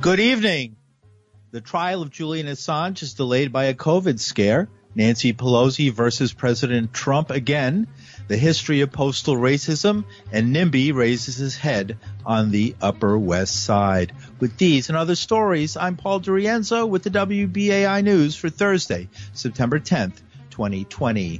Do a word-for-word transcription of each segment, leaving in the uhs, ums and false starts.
Good evening. The trial of Julian Assange is delayed by a COVID scare. Nancy Pelosi versus President Trump again. The history of postal racism, and NIMBY raises his head on the Upper West Side. With these and other stories, I'm Paul DiRienzo with the W B A I News for Thursday, September tenth, twenty twenty.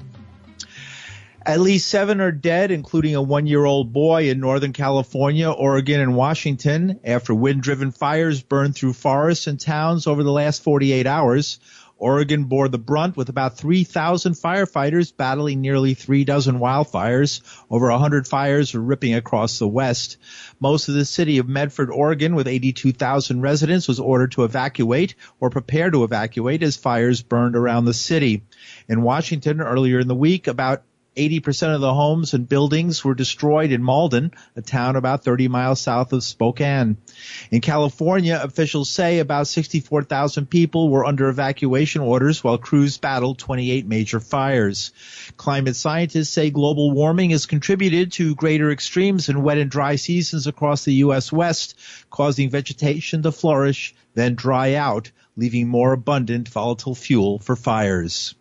At least seven are dead, including a one-year-old boy in Northern California, Oregon, and Washington, after wind-driven fires burned through forests and towns over the last forty-eight hours. Oregon bore the brunt with about three thousand firefighters battling nearly three dozen wildfires. Over one hundred fires are ripping across the West. Most of the city of Medford, Oregon, with eighty-two thousand residents, was ordered to evacuate or prepare to evacuate as fires burned around the city. In Washington, earlier in the week, about eighty percent of the homes and buildings were destroyed in Malden, a town about thirty miles south of Spokane. In California, officials say about sixty-four thousand people were under evacuation orders while crews battled twenty-eight major fires. Climate scientists say global warming has contributed to greater extremes in wet and dry seasons across the U S West, causing vegetation to flourish, then dry out, leaving more abundant volatile fuel for fires.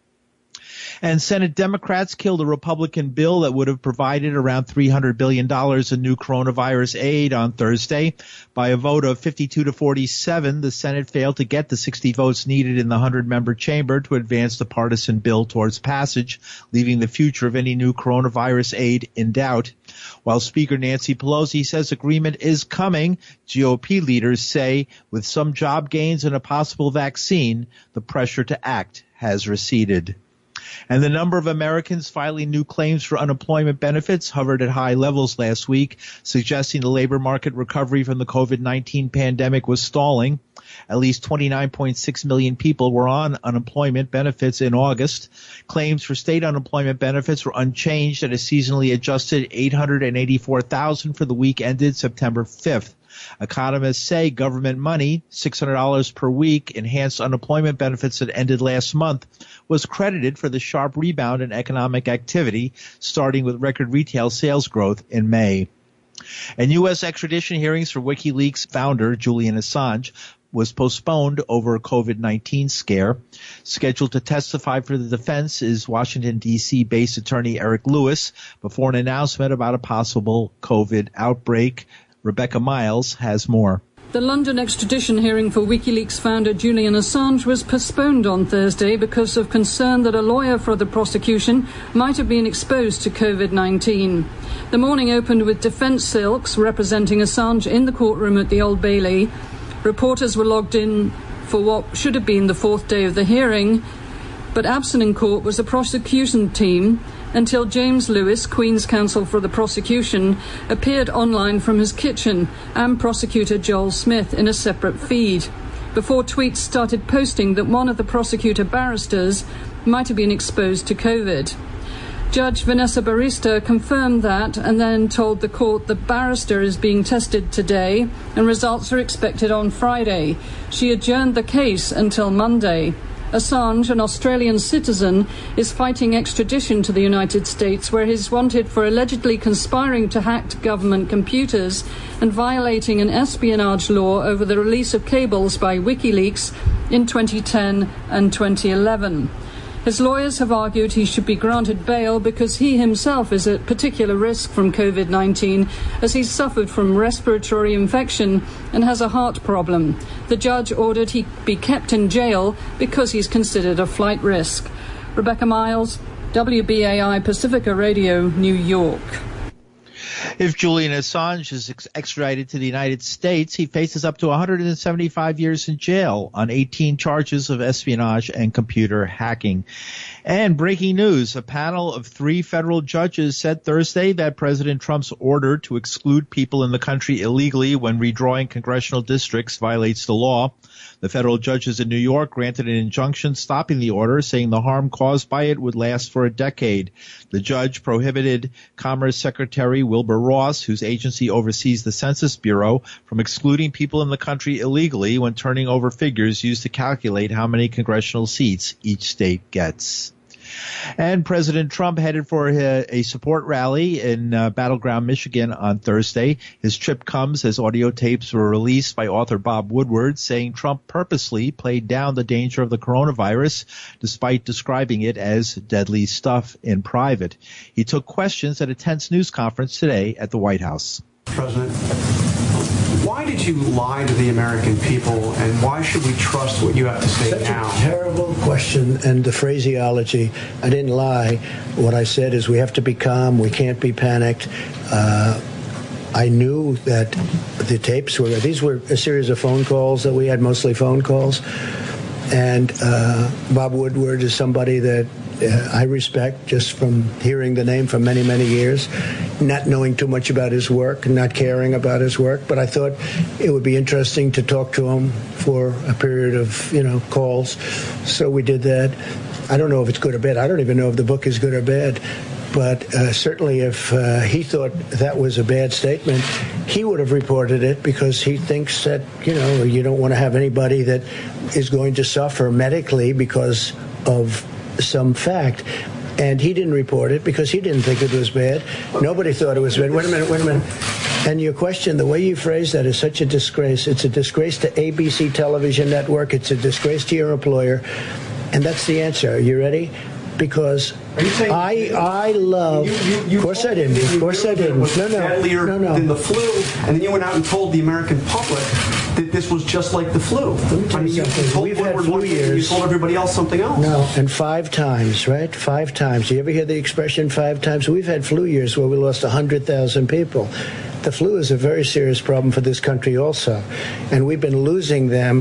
And Senate Democrats killed a Republican bill that would have provided around three hundred billion dollars in new coronavirus aid on Thursday. By a vote of fifty-two to forty-seven, the Senate failed to get the sixty votes needed in the one hundred member chamber to advance the partisan bill towards passage, leaving the future of any new coronavirus aid in doubt. While Speaker Nancy Pelosi says agreement is coming, G O P leaders say with some job gains and a possible vaccine, the pressure to act has receded. And the number of Americans filing new claims for unemployment benefits hovered at high levels last week, suggesting the labor market recovery from the COVID nineteen pandemic was stalling. At least twenty-nine point six million people were on unemployment benefits in August. Claims for state unemployment benefits were unchanged at a seasonally adjusted eight hundred eighty-four thousand for the week ended September fifth. Economists say government money, six hundred dollars per week, enhanced unemployment benefits that ended last month, was credited for the sharp rebound in economic activity, starting with record retail sales growth in May. And U S extradition hearings for WikiLeaks founder Julian Assange was postponed over a COVID nineteen scare. Scheduled to testify for the defense is Washington, D C-based attorney Eric Lewis before an announcement about a possible COVID outbreak. Rebecca Miles has more. The London extradition hearing for WikiLeaks founder Julian Assange was postponed on Thursday because of concern that a lawyer for the prosecution might have been exposed to COVID nineteen. The morning opened with defence silks representing Assange in the courtroom at the Old Bailey. Reporters were logged in for what should have been the fourth day of the hearing, but absent in court was the prosecution team until James Lewis, Queen's counsel for the prosecution, appeared online from his kitchen, and prosecutor Joel Smith in a separate feed, before tweets started posting that one of the prosecutor barristers might have been exposed to COVID. Judge Vanessa Barista confirmed that and then told the court the barrister is being tested today and results are expected on Friday. She adjourned the case until Monday. Assange, an Australian citizen, is fighting extradition to the United States, where he's wanted for allegedly conspiring to hack government computers and violating an espionage law over the release of cables by WikiLeaks in twenty ten and twenty eleven. His lawyers have argued he should be granted bail because he himself is at particular risk from COVID nineteen, as he's suffered from respiratory infection and has a heart problem. The judge ordered he be kept in jail because he's considered a flight risk. Rebecca Miles, W B A I Pacifica Radio, New York. If Julian Assange is ex- extradited to the United States, he faces up to one hundred seventy-five years in jail on eighteen charges of espionage and computer hacking. And breaking news, a panel of three federal judges said Thursday that President Trump's order to exclude people in the country illegally when redrawing congressional districts violates the law. The federal judges in New York granted an injunction stopping the order, saying the harm caused by it would last for a decade. The judge prohibited Commerce Secretary Wilbur Ross, whose agency oversees the Census Bureau, from excluding people in the country illegally when turning over figures used to calculate how many congressional seats each state gets. And President Trump headed for a, a support rally in uh, Battleground, Michigan on Thursday. His trip comes as audio tapes were released by author Bob Woodward saying Trump purposely played down the danger of the coronavirus despite describing it as deadly stuff in private. He took questions at a tense news conference today at the White House. President, why did you lie to the American people, and why should we trust what you have to say Such now? A terrible question, and the phraseology. I didn't lie. What I said is we have to be calm. We can't be panicked. Uh, I knew that the tapes were, these were a series of phone calls that we had, mostly phone calls. And uh, Bob Woodward is somebody that uh, I respect just from hearing the name for many, many years, not knowing too much about his work, not caring about his work. But I thought it would be interesting to talk to him for a period of, you know, calls. So we did that. I don't know if it's good or bad. I don't even know if the book is good or bad. But uh, certainly if uh, he thought that was a bad statement, he would have reported it because he thinks that, you know, you don't want to have anybody that is going to suffer medically because of some fact. And he didn't report it because he didn't think it was bad. Nobody thought it was bad. Wait a minute, wait a minute. And your question, the way you phrase that is such a disgrace. It's a disgrace to A B C Television Network. It's a disgrace to your employer. And that's the answer. Are you ready? Because I I love. You, you, you of course I didn't. Of course I didn't. Was no, no, deadlier no, no. than the flu, and then you went out and told the American public that this was just like the flu. Let me tell I mean, you you something. told We've had Woodward flu one thing, and you years. told everybody else something else. No, and five times, right? Five times. Do you ever hear the expression five times? We've had flu years where we lost one hundred thousand people. The flu is a very serious problem for this country also, and we've been losing them.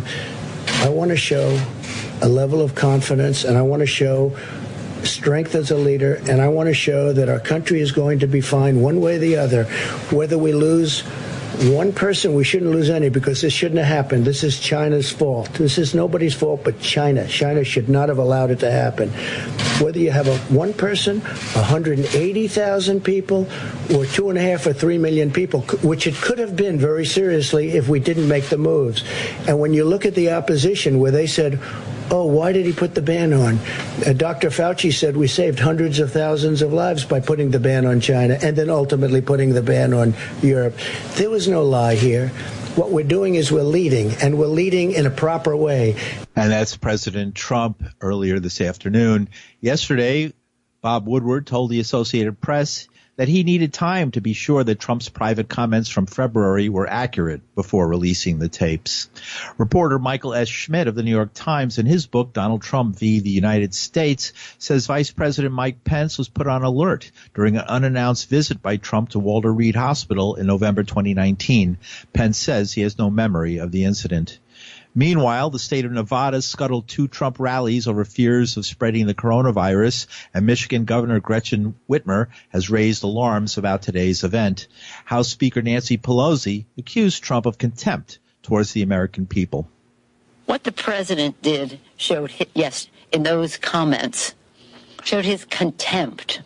I want to show a level of confidence, and I want to show strength as a leader, and I want to show that our country is going to be fine one way or the other. Whether we lose one person, we shouldn't lose any because this shouldn't have happened. This is China's fault. This is nobody's fault but China. China should not have allowed it to happen. Whether you have a one person, one hundred eighty thousand people, or two and a half or three million people, which it could have been very seriously if we didn't make the moves. And when you look at the opposition where they said, oh, why did he put the ban on? Uh, Doctor Fauci said we saved hundreds of thousands of lives by putting the ban on China and then ultimately putting the ban on Europe. There was no lie here. What we're doing is we're leading, and we're leading in a proper way. And that's President Trump earlier this afternoon. Yesterday, Bob Woodward told the Associated Press that he needed time to be sure that Trump's private comments from February were accurate before releasing the tapes. Reporter Michael S. Schmidt of the New York Times, in his book, Donald Trump v. the United States, says Vice President Mike Pence was put on alert during an unannounced visit by Trump to Walter Reed Hospital in November twenty nineteen. Pence says he has no memory of the incident. Meanwhile, the state of Nevada scuttled two Trump rallies over fears of spreading the coronavirus, and Michigan Governor Gretchen Whitmer has raised alarms about today's event. House Speaker Nancy Pelosi accused Trump of contempt towards the American people. What the president did showed, yes, in those comments, showed his contempt.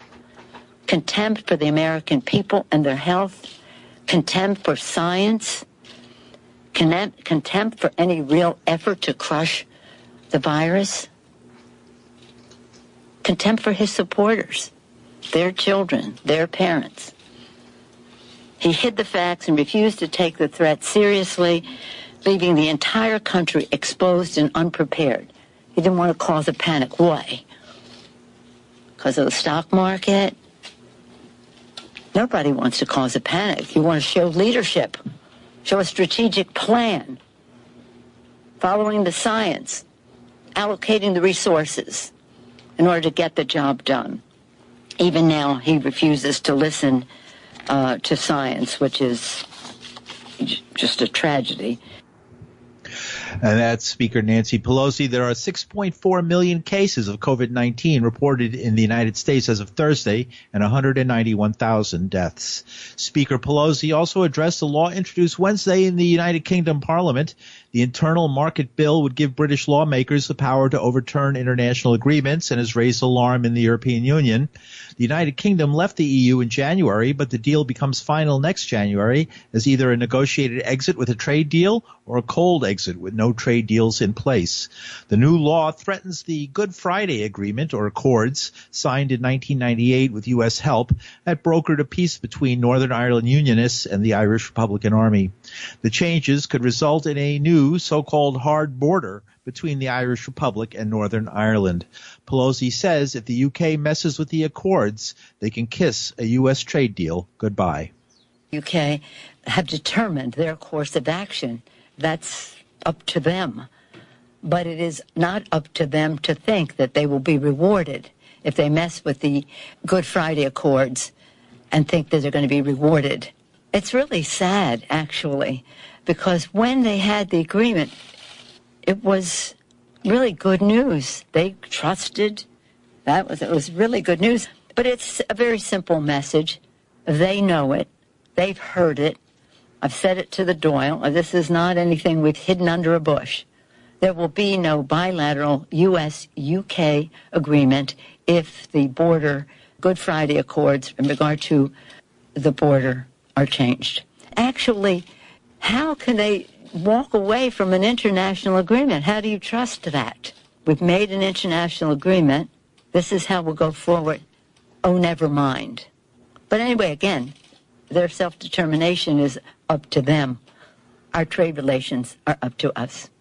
Contempt for the American people and their health, contempt for science, contempt for any real effort to crush the virus, contempt for his supporters, their children, their parents. He hid the facts and refused to take the threat seriously, leaving the entire country exposed and unprepared. He didn't want to cause a panic. Why? Because of the stock market? Nobody wants to cause a panic. You want to show leadership. Show a strategic plan, following the science, allocating the resources in order to get the job done. Even now, he refuses to listen uh, to science, which is just a tragedy. And that's Speaker Nancy Pelosi. There are six point four million cases of COVID nineteen reported in the United States as of Thursday and one hundred ninety-one thousand deaths. Speaker Pelosi also addressed a law introduced Wednesday in the United Kingdom Parliament. The Internal Market Bill would give British lawmakers the power to overturn international agreements and has raised alarm in the European Union. The United Kingdom left the E U in January, but the deal becomes final next January as either a negotiated exit with a trade deal or a cold exit with no trade deals in place. The new law threatens the Good Friday Agreement, or Accords, signed in nineteen ninety-eight with U S help, that brokered a peace between Northern Ireland Unionists and the Irish Republican Army. The changes could result in a new so-called hard border between the Irish Republic and Northern Ireland. Pelosi says if the U K messes with the Accords, they can kiss a U S trade deal goodbye. U K have determined their course of action. That's up to them. But it is not up to them to think that they will be rewarded if they mess with the Good Friday Accords and think that they're going to be rewarded. It's really sad, actually, because when they had the agreement, it was really good news. They trusted. That was, it was really good news. But it's a very simple message. They know it. They've heard it. I've said it to the Doyle. This is not anything we've hidden under a bush. There will be no bilateral U S U K agreement if the border Good Friday Accords in regard to the border are changed. Actually, how can they walk away from an international agreement? How do you trust that? We've made an international agreement. This is how we'll go forward. Oh, never mind. But anyway, again, their self-determination is up to them. Our trade relations are up to us.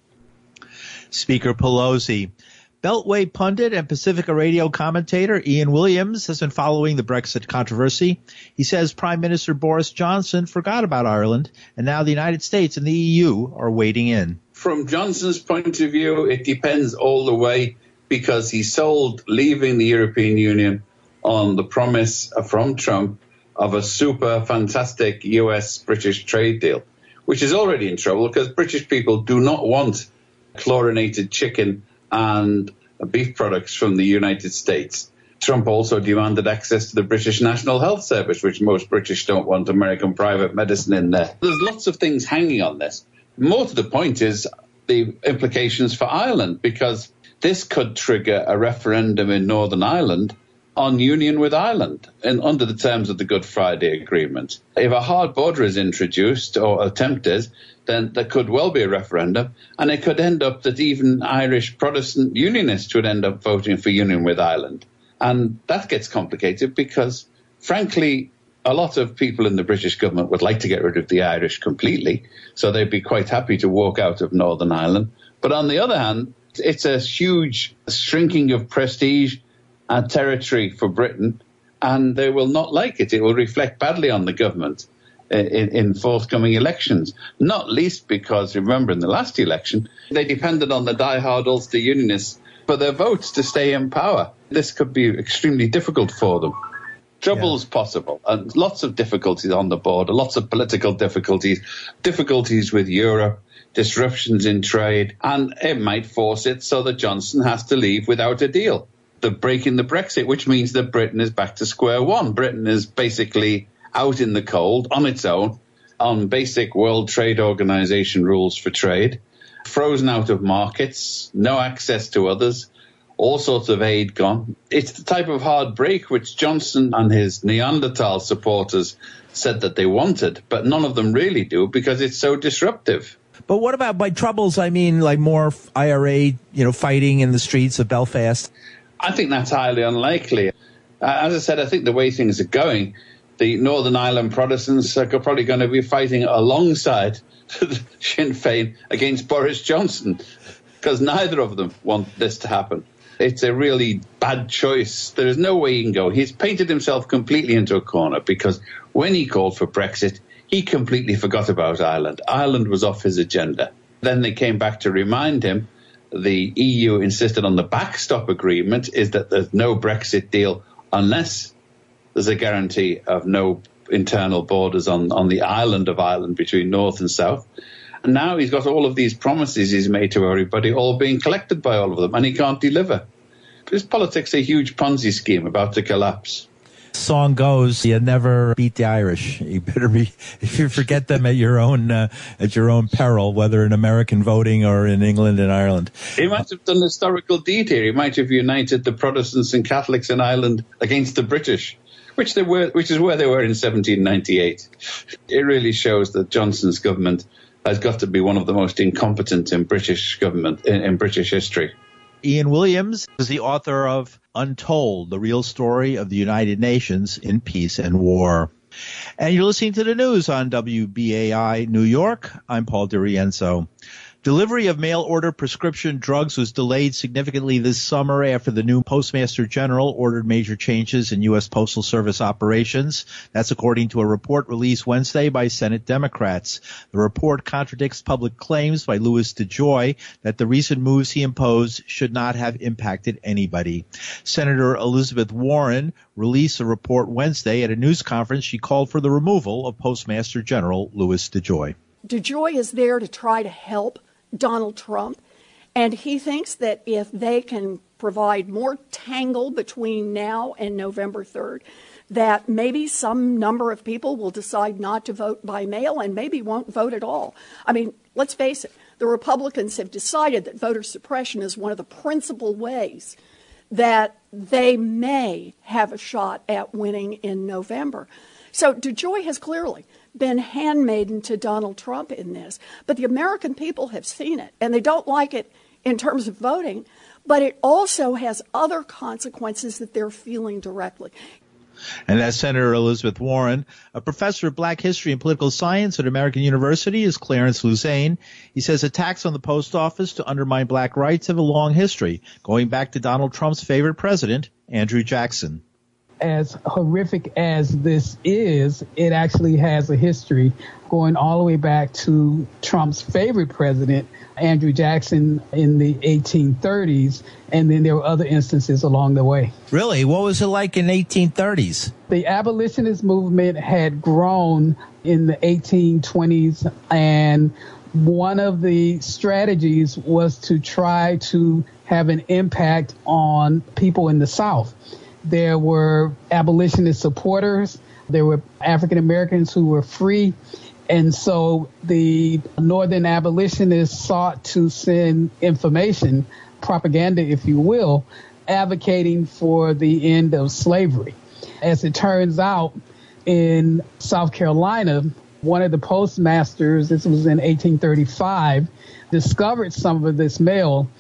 Speaker Pelosi. Beltway pundit and Pacifica radio commentator Ian Williams has been following the Brexit controversy. He says Prime Minister Boris Johnson forgot about Ireland, and now the United States and the E U are wading in. From Johnson's point of view, it depends all the way, because he sold leaving the European Union on the promise from Trump of a super fantastic U S-British trade deal, which is already in trouble because British people do not want chlorinated chicken and beef products from the United States. Trump also demanded access to the British National Health Service, which most British don't want American private medicine in there. There's lots of things hanging on this. More to the point is the implications for Ireland, because this could trigger a referendum in Northern Ireland on union with Ireland and under the terms of the Good Friday Agreement. If a hard border is introduced or attempted, then there could well be a referendum, and it could end up that even Irish Protestant unionists would end up voting for union with Ireland. And that gets complicated because, frankly, a lot of people in the British government would like to get rid of the Irish completely, so they'd be quite happy to walk out of Northern Ireland. But on the other hand, it's a huge shrinking of prestige and territory for Britain, and they will not like it. It will reflect badly on the government in, in forthcoming elections, not least because, remember, in the last election, they depended on the diehard Ulster Unionists for their votes to stay in power. This could be extremely difficult for them. Trouble's yeah. possible, and lots of difficulties on the border, lots of political difficulties, difficulties with Europe, disruptions in trade, and it might force it so that Johnson has to leave without a deal. The breaking the Brexit, which means that Britain is back to square one. Britain is basically out in the cold on its own, on basic World Trade Organization rules for trade, frozen out of markets, no access to others, all sorts of aid gone. It's the type of hard break which Johnson and his Neanderthal supporters said that they wanted, but none of them really do because it's so disruptive. But what about by troubles? I mean, like more I R A, you know, fighting in the streets of Belfast. I think that's highly unlikely. Uh, as I said, I think the way things are going, the Northern Ireland Protestants are probably going to be fighting alongside Sinn Féin against Boris Johnson, because neither of them want this to happen. It's a really bad choice. There is no way he can go. He's painted himself completely into a corner because when he called for Brexit, he completely forgot about Ireland. Ireland was off his agenda. Then they came back to remind him. The E U insisted on the backstop agreement, is that there's no Brexit deal unless there's a guarantee of no internal borders on, on the island of Ireland between North and South. And now he's got all of these promises he's made to everybody, all being collected by all of them, and he can't deliver. This politics is a huge Ponzi scheme about to collapse. Song goes, you never beat the Irish. You better be, if you forget them at your own uh, at your own peril, whether in American voting or in England and Ireland. He might have done a historical deed here. He might have united the Protestants and Catholics in Ireland against the British, which they were, which is where they were in seventeen ninety-eight. It really shows that Johnson's government has got to be one of the most incompetent in British government, in, in British history. Ian Williams is the author of Untold, the real story of the United Nations in Peace and War. And you're listening to the news on W B A I New York. I'm Paul DiRienzo. Delivery of mail-order prescription drugs was delayed significantly this summer after the new Postmaster General ordered major changes in U S. Postal Service operations. That's according to a report released Wednesday by Senate Democrats. The report contradicts public claims by Louis DeJoy that the recent moves he imposed should not have impacted anybody. Senator Elizabeth Warren released a report Wednesday at a news conference. She called for the removal of Postmaster General Louis DeJoy. DeJoy is there to try to help Donald Trump, and he thinks that if they can provide more tangle between now and November third, that maybe some number of people will decide not to vote by mail and maybe won't vote at all. I mean, let's face it, the Republicans have decided that voter suppression is one of the principal ways that they may have a shot at winning in November. So DeJoy has clearly been handmaiden to Donald Trump in this. But the American people have seen it, and they don't like it in terms of voting, but it also has other consequences that they're feeling directly. And that's Senator Elizabeth Warren. A professor of black history and political science at American University is Clarence Luzane. He says attacks on the post office to undermine black rights have a long history, going back to Donald Trump's favorite president, Andrew Jackson. As horrific as this is, it actually has a history going all the way back to Trump's favorite president, Andrew Jackson, in the eighteen thirties, and then there were other instances along the way. Really? What was it like in eighteen thirties? The abolitionist movement had grown in the eighteen twenties, and one of the strategies was to try to have an impact on people in the South. There were abolitionist supporters. There were African Americans who were free. And so the Northern abolitionists sought to send information, propaganda, if you will, advocating for the end of slavery. As it turns out, in South Carolina, one of the postmasters, this was in eighteen thirty-five, discovered some of this mail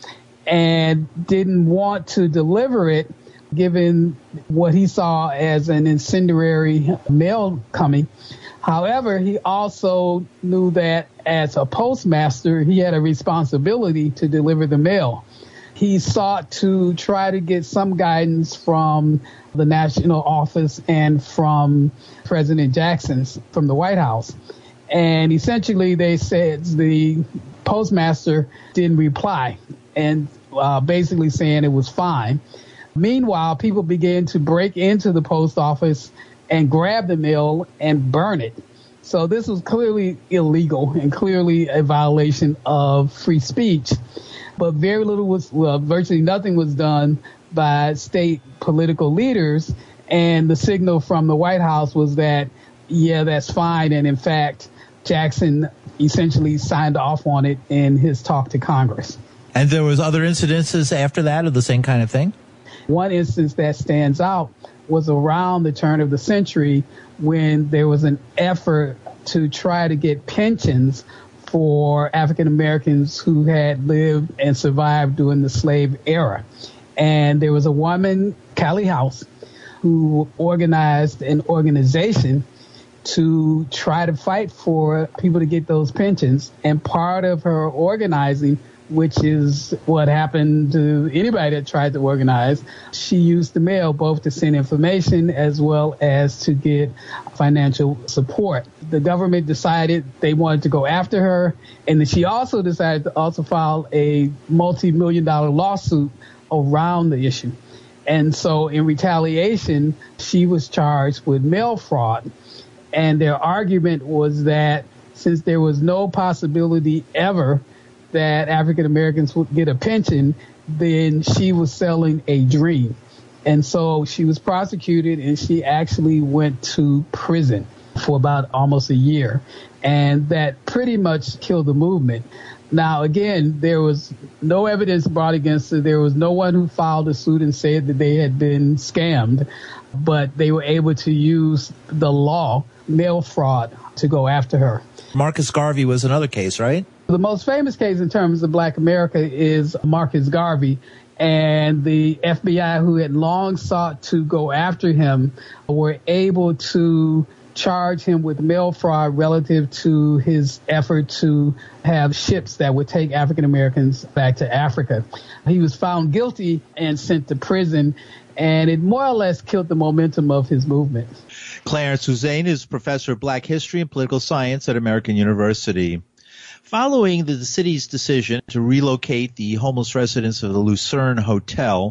and didn't want to deliver it, given what he saw as an incendiary mail coming. However, he also knew that as a postmaster, he had a responsibility to deliver the mail. He sought to try to get some guidance from the national office and from President Jackson's, from the White House. And essentially, they said the postmaster didn't reply, and uh, basically saying it was fine. Meanwhile, people began to break into the post office and grab the mail and burn it. So this was clearly illegal and clearly a violation of free speech. But very little was, well, virtually nothing was done by state political leaders. And the signal from the White House was that, yeah, that's fine. And in fact, Jackson essentially signed off on it in his talk to Congress. And there was other incidences after that of the same kind of thing? One instance that stands out was around the turn of the century when there was an effort to try to get pensions for African Americans who had lived and survived during the slave era. And there was a woman, Callie House, who organized an organization to try to fight for people to get those pensions. And part of her organizing, which is what happened to anybody that tried to organize, she used the mail both to send information as well as to get financial support. The government decided they wanted to go after her, and then she also decided to also file a multi-million dollar lawsuit around the issue. And so in retaliation, she was charged with mail fraud. And their argument was that since there was no possibility ever that African Americans would get a pension, then she was selling a dream. And so she was prosecuted, and she actually went to prison for about almost a year. And that pretty much killed the movement. Now, again, there was no evidence brought against it. There was no one who filed a suit and said that they had been scammed, but they were able to use the law, mail fraud, to go after her. Marcus Garvey was another case, right? The most famous case in terms of Black America is Marcus Garvey. And the F B I, who had long sought to go after him, were able to charge him with mail fraud relative to his effort to have ships that would take African Americans back to Africa. He was found guilty and sent to prison, and it more or less killed the momentum of his movement. Clarence Hussein is professor of Black History and Political Science at American University. Following the city's decision to relocate the homeless residents of the Lucerne Hotel,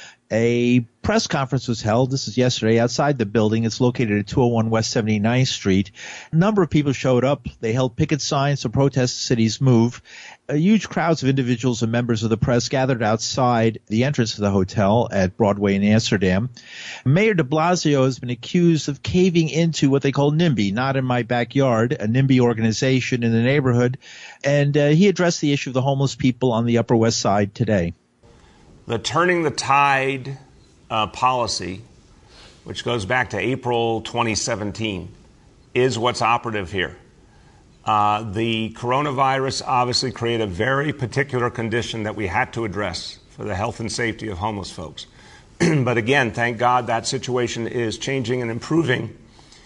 a press conference was held. This is yesterday outside the building. It's located at two oh one West seventy-ninth Street. A number of people showed up. They held picket signs to protest the city's move. A huge crowds of individuals and members of the press gathered outside the entrance to the hotel at Broadway in Amsterdam. Mayor de Blasio has been accused of caving into what they call NIMBY, Not in My Backyard, a NIMBY organization in the neighborhood. And uh, he addressed the issue of the homeless people on the Upper West Side today. The Turning the Tide uh, policy, which goes back to April twenty seventeen, is what's operative here. Uh, the coronavirus obviously created a very particular condition that we had to address for the health and safety of homeless folks. But again, thank God that situation is changing and improving.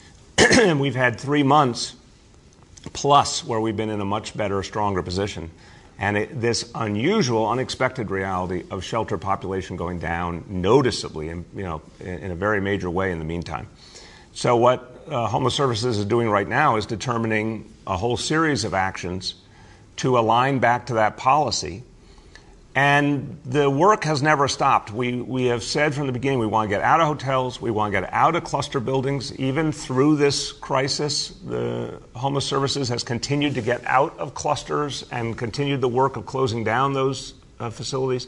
And we've had three months plus where we've been in a much better, stronger position. And it, this unusual, unexpected reality of shelter population going down noticeably, and you know, in, in a very major way in the meantime. So what uh, Homeless Services is doing right now is determining a whole series of actions to align back to that policy. And the work has never stopped. We we have said from the beginning we want to get out of hotels, we want to get out of cluster buildings. Even through this crisis, the Homeless Services has continued to get out of clusters and continued the work of closing down those uh, facilities.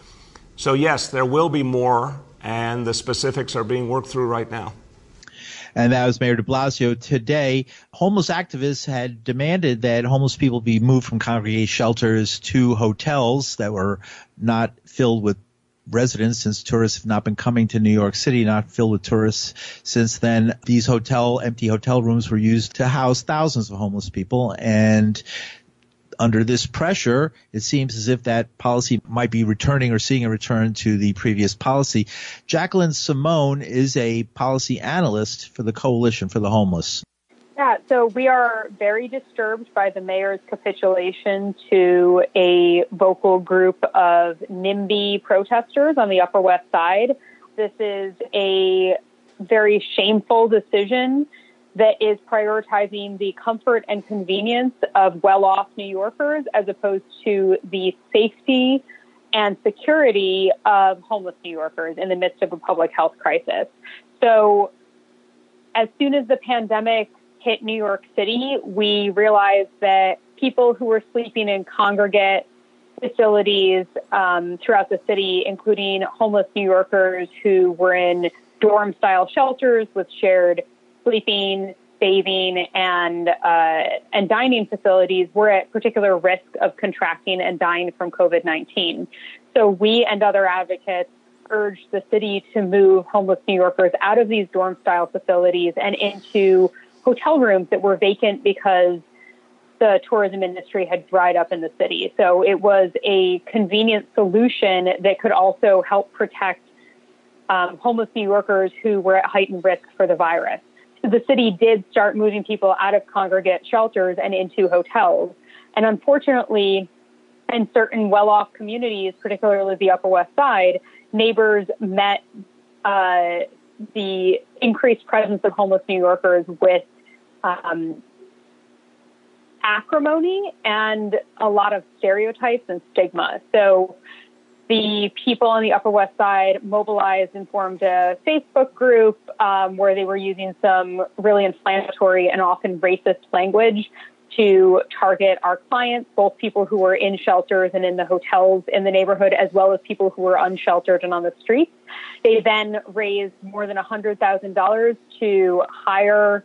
So yes, there will be more, and the specifics are being worked through right now. And that was Mayor de Blasio. Today, homeless activists had demanded that homeless people be moved from congregate shelters to hotels that were not filled with residents, since tourists have not been coming to New York City, not filled with tourists since then. These hotel, empty hotel rooms were used to house thousands of homeless people. And under this pressure, it seems as if that policy might be returning or seeing a return to the previous policy. Jacqueline Simone is a policy analyst for the Coalition for the Homeless. Yeah, so we are very disturbed by the mayor's capitulation to a vocal group of NIMBY protesters on the Upper West Side. This is a very shameful decision that is prioritizing the comfort and convenience of well-off New Yorkers as opposed to the safety and security of homeless New Yorkers in the midst of a public health crisis. So as soon as the pandemic hit New York City, we realized that people who were sleeping in congregate facilities um, throughout the city, including homeless New Yorkers who were in dorm-style shelters with shared sleeping, bathing, and uh, and dining facilities, were at particular risk of contracting and dying from COVID nineteen. So we and other advocates urged the city to move homeless New Yorkers out of these dorm-style facilities and into hotel rooms that were vacant because the tourism industry had dried up in the city. So it was a convenient solution that could also help protect um, homeless New Yorkers who were at heightened risk for the virus. The city did start moving people out of congregate shelters and into hotels. And unfortunately, in certain well-off communities, particularly the Upper West Side, neighbors met uh, the increased presence of homeless New Yorkers with um, acrimony and a lot of stereotypes and stigma. So the people on the Upper West Side mobilized and formed a Facebook group um, where they were using some really inflammatory and often racist language to target our clients, both people who were in shelters and in the hotels in the neighborhood, as well as people who were unsheltered and on the streets. They then raised more than one hundred thousand dollars to hire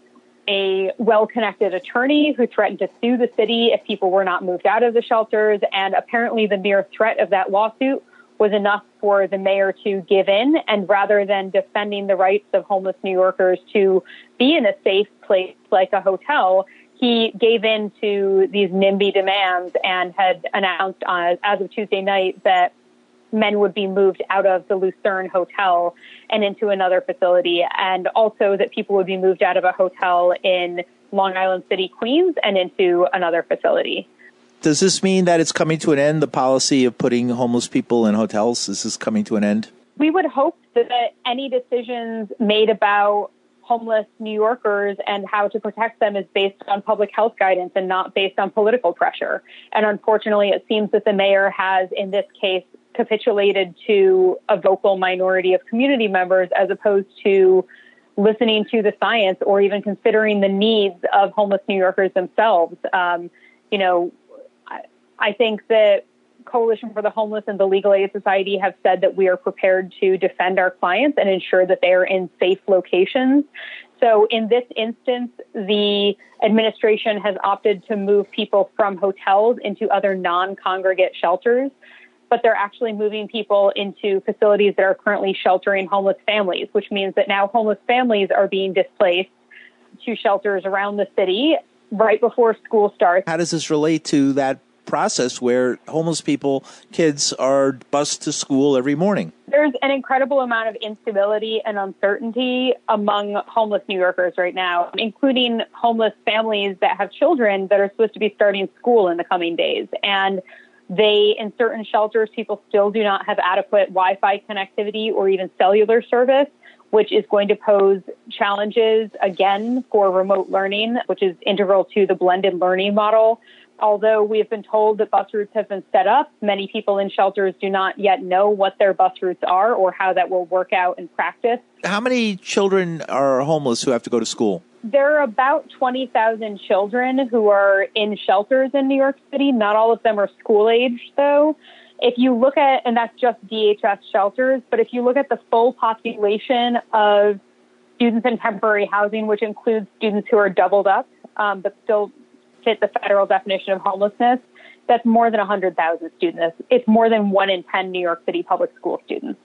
a well-connected attorney who threatened to sue the city if people were not moved out of the shelters. And apparently the mere threat of that lawsuit was enough for the mayor to give in. And rather than defending the rights of homeless New Yorkers to be in a safe place like a hotel, he gave in to these NIMBY demands and had announced uh, as of Tuesday night that men would be moved out of the Lucerne Hotel and into another facility, and also that people would be moved out of a hotel in Long Island City, Queens, and into another facility. Does this mean that it's coming to an end, the policy of putting homeless people in hotels? Is this coming to an end? We would hope that any decisions made about homeless New Yorkers and how to protect them is based on public health guidance and not based on political pressure. And unfortunately, it seems that the mayor has, in this case, capitulated to a vocal minority of community members as opposed to listening to the science or even considering the needs of homeless New Yorkers themselves. Um, you know, I, I think that Coalition for the Homeless and the Legal Aid Society have said that we are prepared to defend our clients and ensure that they are in safe locations. So in this instance, the administration has opted to move people from hotels into other non-congregate shelters, but they're actually moving people into facilities that are currently sheltering homeless families, which means that now homeless families are being displaced to shelters around the city right before school starts. How does this relate to that process where homeless people, kids, are bused to school every morning? There's an incredible amount of instability and uncertainty among homeless New Yorkers right now, including homeless families that have children that are supposed to be starting school in the coming days. And they, in certain shelters, people still do not have adequate Wi-Fi connectivity or even cellular service, which is going to pose challenges, again, for remote learning, which is integral to the blended learning model. Although we have been told that bus routes have been set up, many people in shelters do not yet know what their bus routes are or how that will work out in practice. How many children are homeless who have to go to school? There are about twenty thousand children who are in shelters in New York City. Not all of them are school-aged, though. If you look at, and that's just D H S shelters, but if you look at the full population of students in temporary housing, which includes students who are doubled up, um, but still fit the federal definition of homelessness, that's more than one hundred thousand students. It's more than one in ten New York City public school students.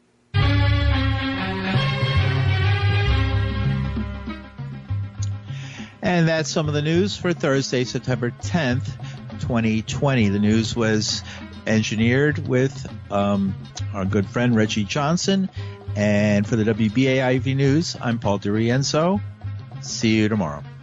And that's some of the news for Thursday, September tenth, twenty twenty. The news was engineered with um, our good friend Reggie Johnson. And for the W B A I V News, I'm Paul DiRienzo. See you tomorrow.